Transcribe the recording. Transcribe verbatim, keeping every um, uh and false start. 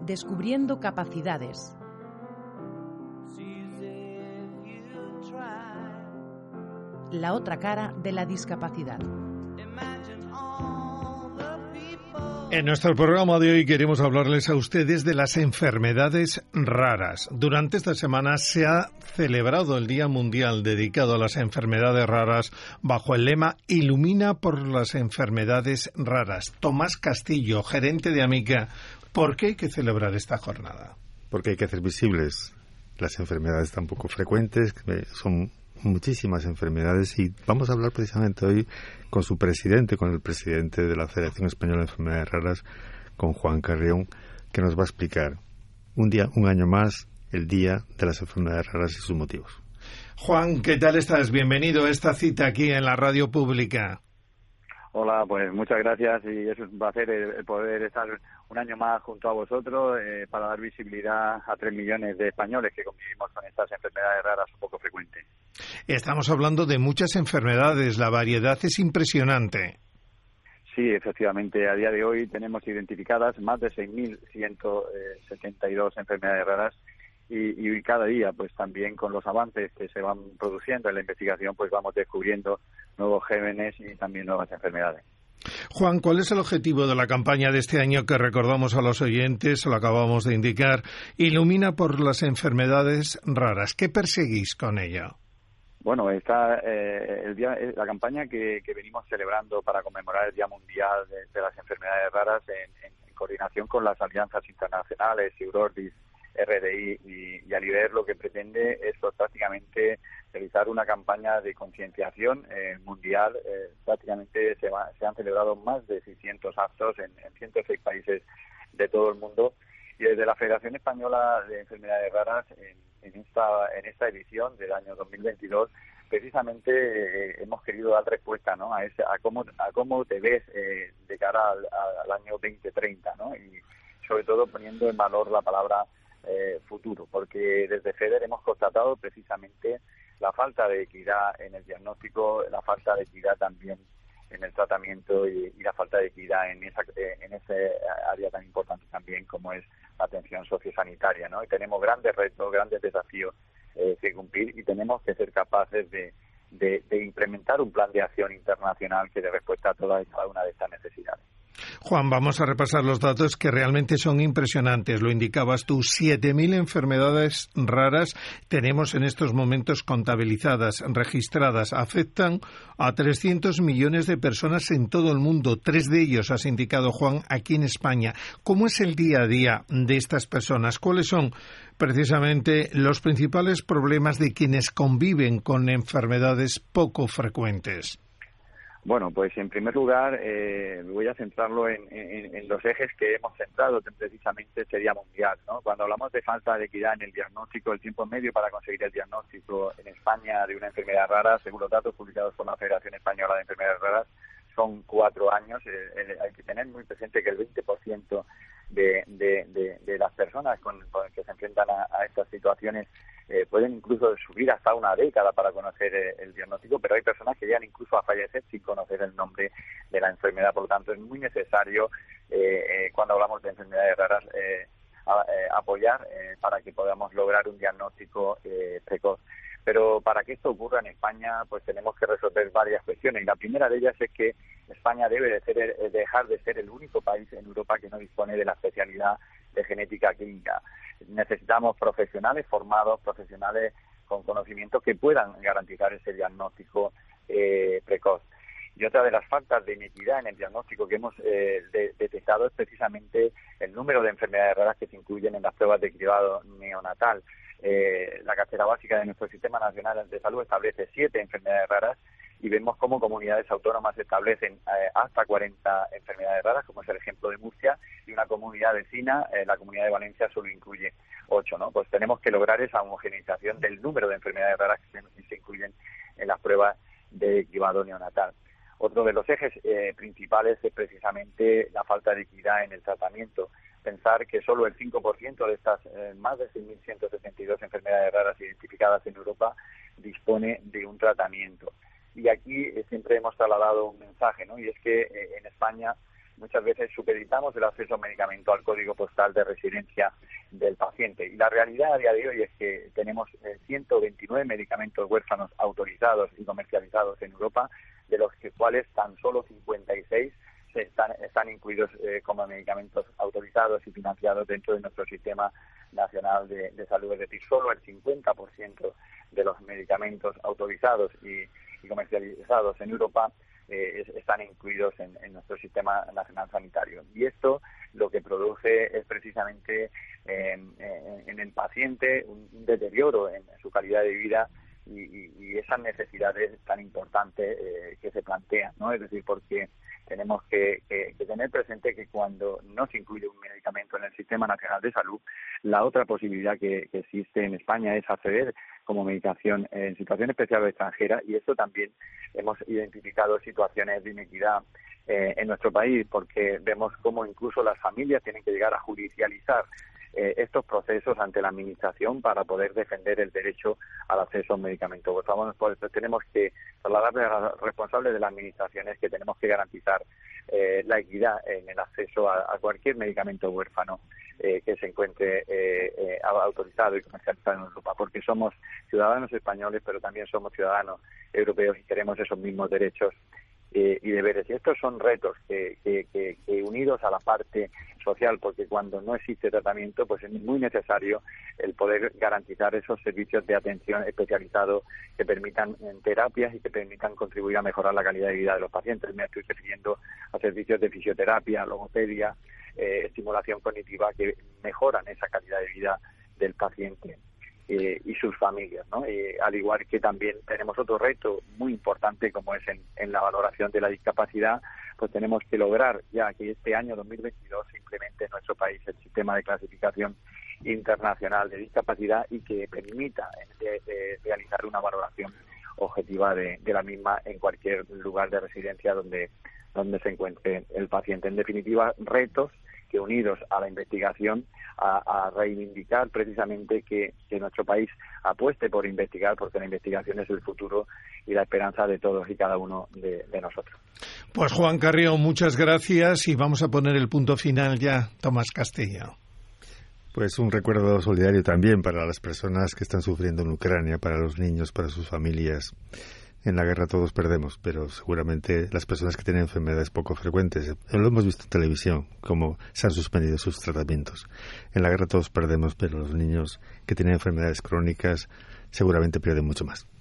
descubriendo capacidades. La otra cara de la discapacidad. En nuestro programa de hoy queremos hablarles a ustedes de las enfermedades raras. Durante esta semana se ha celebrado el Día Mundial dedicado a las enfermedades raras bajo el lema Ilumina por las enfermedades raras. Tomás Castillo, gerente de AMICA, ¿por qué hay que celebrar esta jornada? Porque hay que hacer visibles las enfermedades tan poco frecuentes, que son muchísimas enfermedades, y vamos a hablar precisamente hoy con su presidente, con el presidente de la Federación Española de Enfermedades Raras, con Juan Carrión, que nos va a explicar un día, un año más, el Día de las Enfermedades Raras y sus motivos. Juan, ¿qué tal estás? Bienvenido a esta cita aquí en la radio pública. Hola, pues muchas gracias, y es un placer el poder estar un año más junto a vosotros eh, para dar visibilidad a tres millones de españoles que convivimos con estas enfermedades raras un poco frecuentes. Estamos hablando de muchas enfermedades, la variedad es impresionante. Sí, efectivamente, a día de hoy tenemos identificadas más de seis mil ciento setenta y dos enfermedades raras y, y cada día, pues también con los avances que se van produciendo en la investigación, pues vamos descubriendo nuevos gérmenes y también nuevas enfermedades. Juan, ¿cuál es el objetivo de la campaña de este año que recordamos a los oyentes? Lo acabamos de indicar. Ilumina por las enfermedades raras. ¿Qué perseguís con ello? Bueno, está eh, el día, la campaña que, que venimos celebrando para conmemorar el Día Mundial de, de las Enfermedades Raras en, en, en coordinación con las alianzas internacionales, Eurordis, R D I y, y Aliver, lo que pretende es pues, prácticamente realizar una campaña de concienciación eh, mundial. Eh, prácticamente se, va, se han celebrado más de seiscientos actos en, en ciento seis países de todo el mundo, y desde la Federación Española de Enfermedades Raras en, en esta en esta edición del año dos mil veintidós precisamente eh, hemos querido dar respuesta, ¿no?, a ese, a cómo a cómo te ves eh, de cara al, al año veinte treinta, ¿no?, y sobre todo poniendo en valor la palabra Eh, futuro, porque desde FEDER hemos constatado precisamente la falta de equidad en el diagnóstico, la falta de equidad también en el tratamiento y, y la falta de equidad en esa en ese área tan importante también como es la atención sociosanitaria, ¿no? Y tenemos grandes retos, grandes desafíos eh, que cumplir, y tenemos que ser capaces de, de, de implementar un plan de acción internacional que dé respuesta a todas y cada una de estas necesidades. Juan, vamos a repasar los datos que realmente son impresionantes. Lo indicabas tú, siete mil enfermedades raras tenemos en estos momentos contabilizadas, registradas. Afectan a trescientos millones de personas en todo el mundo. Tres de ellos, has indicado, Juan, aquí en España. ¿Cómo es el día a día de estas personas? ¿Cuáles son precisamente los principales problemas de quienes conviven con enfermedades poco frecuentes? Bueno, pues en primer lugar eh, voy a centrarlo en, en, en los ejes que hemos centrado precisamente este Día Mundial, ¿no? Cuando hablamos de falta de equidad en el diagnóstico, el tiempo medio para conseguir el diagnóstico en España de una enfermedad rara, según los datos publicados por la Federación Española de Enfermedades Raras, son cuatro años. Eh, eh, hay que tener muy presente que el veinte por ciento de, de, de, de las personas con, con que se enfrentan a, a estas situaciones eh, pueden incluso subir hasta una década para conocer eh, el diagnóstico, pero hay personas que llegan incluso a fallecer sin conocer el nombre de la enfermedad. Por lo tanto, es muy necesario, eh, eh, cuando hablamos de enfermedades raras, eh, a, eh, apoyar eh, para que podamos lograr un diagnóstico eh, precoz. Pero para que esto ocurra en España, pues tenemos que resolver varias cuestiones. Y la primera de ellas es que España debe de ser, dejar de ser el único país en Europa que no dispone de la especialidad de genética clínica. Necesitamos profesionales formados, profesionales con conocimientos que puedan garantizar ese diagnóstico eh, precoz. Y otra de las faltas de inequidad en el diagnóstico que hemos eh, de, detectado es precisamente el número de enfermedades raras que se incluyen en las pruebas de cribado neonatal. Eh, la cartera básica de nuestro Sistema Nacional de Salud establece siete enfermedades raras, y vemos cómo comunidades autónomas establecen eh, hasta cuarenta enfermedades raras, como es el ejemplo de Murcia, y una comunidad vecina, eh, la Comunidad de Valencia, solo incluye ocho, ¿no? Pues tenemos que lograr esa homogeneización del número de enfermedades raras que se, se incluyen en las pruebas de cribado neonatal. Otro de los ejes eh, principales es precisamente la falta de equidad en el tratamiento. Pensar que solo el cinco por ciento de estas eh, más de seis mil ciento setenta y dos enfermedades raras identificadas en Europa dispone de un tratamiento. Y aquí eh, siempre hemos trasladado un mensaje, ¿no? Y es que eh, en España muchas veces supeditamos el acceso a medicamento al código postal de residencia del paciente. Y la realidad a día de hoy es que tenemos eh, ciento veintinueve medicamentos huérfanos autorizados y comercializados en Europa, de los que, cuales tan solo cincuenta y seis se están, están incluidos eh, como medicamentos autorizados y financiados dentro de nuestro sistema nacional de, de salud. Es decir, solo el cincuenta por ciento de los medicamentos autorizados y, y comercializados en Europa eh, están incluidos en, en nuestro sistema nacional sanitario. Y esto lo que produce es precisamente eh, en, en el paciente un, un deterioro en su calidad de vida y, y, y esas necesidades tan importantes eh, que se plantean, ¿no? Es decir, porque tenemos que, que, que tener presente que cuando no se incluye un medicamento en el Sistema Nacional de Salud, la otra posibilidad que, que existe en España es acceder como medicación en situación especial o extranjera, y esto también hemos identificado situaciones de inequidad eh, en nuestro país, porque vemos cómo incluso las familias tienen que llegar a judicializar Eh, estos procesos ante la Administración para poder defender el derecho al acceso a un medicamento. Por favor, por eso tenemos que trasladarle a los responsables de las Administraciones que tenemos que garantizar eh, la equidad en el acceso a, a cualquier medicamento huérfano eh, que se encuentre eh, eh, autorizado y comercializado en Europa, porque somos ciudadanos españoles, pero también somos ciudadanos europeos y queremos esos mismos derechos Eh, y deberes. Y estos son retos que, que, que, que unidos a la parte social, porque cuando no existe tratamiento, pues es muy necesario el poder garantizar esos servicios de atención especializado que permitan en terapias y que permitan contribuir a mejorar la calidad de vida de los pacientes. Me estoy refiriendo a servicios de fisioterapia, logopedia, eh, estimulación cognitiva que mejoran esa calidad de vida del paciente Eh, y sus familias, ¿no? Eh, al igual que también tenemos otro reto muy importante, como es en, en la valoración de la discapacidad, pues tenemos que lograr ya que este año dos mil veintidós se implemente en nuestro país el sistema de clasificación internacional de discapacidad y que permita de, de realizar una valoración objetiva de, de la misma en cualquier lugar de residencia donde, donde se encuentre el paciente. En definitiva, retos que unidos a la investigación, a, a reivindicar precisamente que, que nuestro país apueste por investigar, porque la investigación es el futuro y la esperanza de todos y cada uno de, de nosotros. Pues Juan Carrió, muchas gracias y vamos a poner el punto final ya. Tomás Castillo. Pues un recuerdo solidario también para las personas que están sufriendo en Ucrania, para los niños, para sus familias. En la guerra todos perdemos, pero seguramente las personas que tienen enfermedades poco frecuentes, lo hemos visto en televisión, cómo se han suspendido sus tratamientos. En la guerra todos perdemos, pero los niños que tienen enfermedades crónicas seguramente pierden mucho más.